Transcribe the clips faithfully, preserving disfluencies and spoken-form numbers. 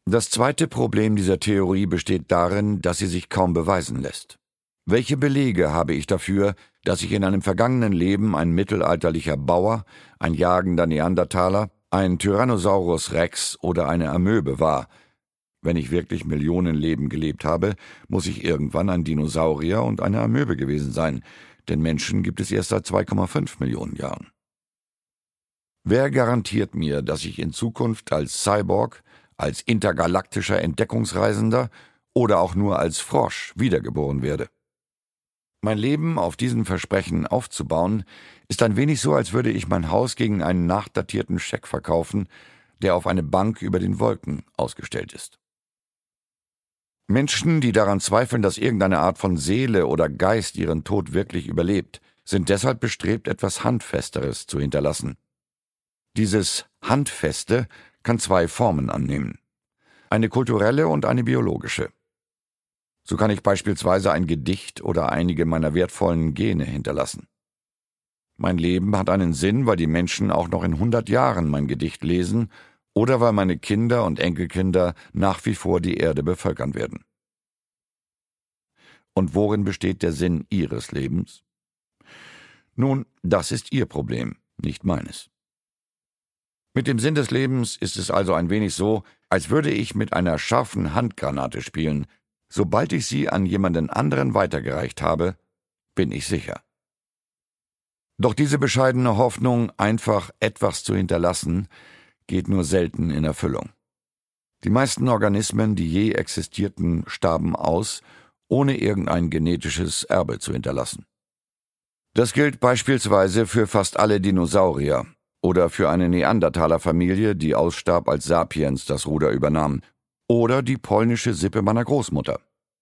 Das zweite Problem dieser Theorie besteht darin, dass sie sich kaum beweisen lässt. Welche Belege habe ich dafür, dass ich in einem vergangenen Leben ein mittelalterlicher Bauer, ein jagender Neandertaler, ein Tyrannosaurus Rex oder eine Amöbe war? Wenn ich wirklich Millionen Leben gelebt habe, muss ich irgendwann ein Dinosaurier und eine Amöbe gewesen sein, denn Menschen gibt es erst seit zwei Komma fünf Millionen Jahren. Wer garantiert mir, dass ich in Zukunft als Cyborg, als intergalaktischer Entdeckungsreisender oder auch nur als Frosch wiedergeboren werde? Mein Leben auf diesen Versprechen aufzubauen, ist ein wenig so, als würde ich mein Haus gegen einen nachdatierten Scheck verkaufen, der auf eine Bank über den Wolken ausgestellt ist. Menschen, die daran zweifeln, dass irgendeine Art von Seele oder Geist ihren Tod wirklich überlebt, sind deshalb bestrebt, etwas Handfesteres zu hinterlassen. Dieses Handfeste kann zwei Formen annehmen: eine kulturelle und eine biologische. So kann ich beispielsweise ein Gedicht oder einige meiner wertvollen Gene hinterlassen. Mein Leben hat einen Sinn, weil die Menschen auch noch in hundert Jahren mein Gedicht lesen oder weil meine Kinder und Enkelkinder nach wie vor die Erde bevölkern werden. Und worin besteht der Sinn Ihres Lebens? Nun, das ist Ihr Problem, nicht meines. Mit dem Sinn des Lebens ist es also ein wenig so, als würde ich mit einer scharfen Handgranate spielen. Sobald ich sie an jemanden anderen weitergereicht habe, bin ich sicher. Doch diese bescheidene Hoffnung, einfach etwas zu hinterlassen, geht nur selten in Erfüllung. Die meisten Organismen, die je existierten, starben aus, ohne irgendein genetisches Erbe zu hinterlassen. Das gilt beispielsweise für fast alle Dinosaurier oder für eine Neandertaler-Familie, die ausstarb, als Sapiens das Ruder übernahm, oder die polnische Sippe meiner Großmutter.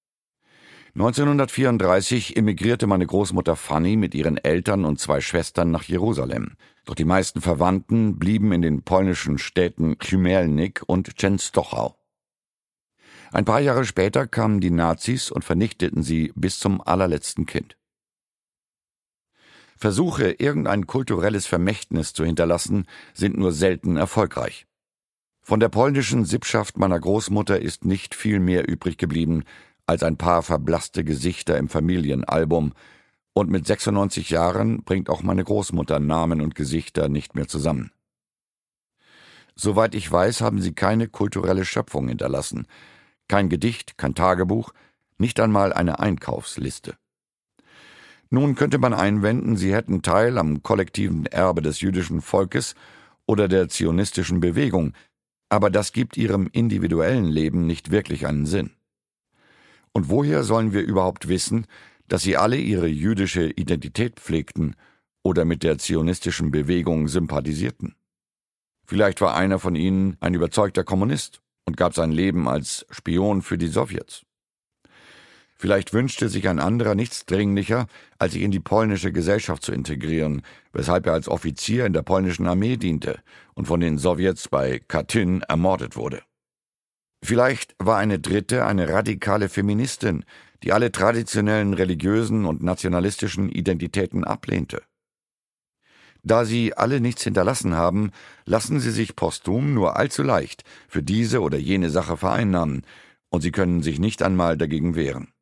neunzehnhundertvierunddreißig emigrierte meine Großmutter Fanny mit ihren Eltern und zwei Schwestern nach Jerusalem. Doch die meisten Verwandten blieben in den polnischen Städten Chmielnik und Częstochow. Ein paar Jahre später kamen die Nazis und vernichteten sie bis zum allerletzten Kind. Versuche, irgendein kulturelles Vermächtnis zu hinterlassen, sind nur selten erfolgreich. Von der polnischen Sippschaft meiner Großmutter ist nicht viel mehr übrig geblieben als ein paar verblasste Gesichter im Familienalbum, und mit sechsundneunzig Jahren bringt auch meine Großmutter Namen und Gesichter nicht mehr zusammen. Soweit ich weiß, haben sie keine kulturelle Schöpfung hinterlassen, kein Gedicht, kein Tagebuch, nicht einmal eine Einkaufsliste. Nun könnte man einwenden, sie hätten Teil am kollektiven Erbe des jüdischen Volkes oder der zionistischen Bewegung, aber das gibt ihrem individuellen Leben nicht wirklich einen Sinn. Und woher sollen wir überhaupt wissen, dass sie alle ihre jüdische Identität pflegten oder mit der zionistischen Bewegung sympathisierten? Vielleicht war einer von ihnen ein überzeugter Kommunist und gab sein Leben als Spion für die Sowjets. Vielleicht wünschte sich ein anderer nichts dringlicher, als sich in die polnische Gesellschaft zu integrieren, weshalb er als Offizier in der polnischen Armee diente und von den Sowjets bei Katyn ermordet wurde. Vielleicht war eine dritte eine radikale Feministin, die alle traditionellen religiösen und nationalistischen Identitäten ablehnte. Da sie alle nichts hinterlassen haben, lassen sie sich posthum nur allzu leicht für diese oder jene Sache vereinnahmen, und sie können sich nicht einmal dagegen wehren.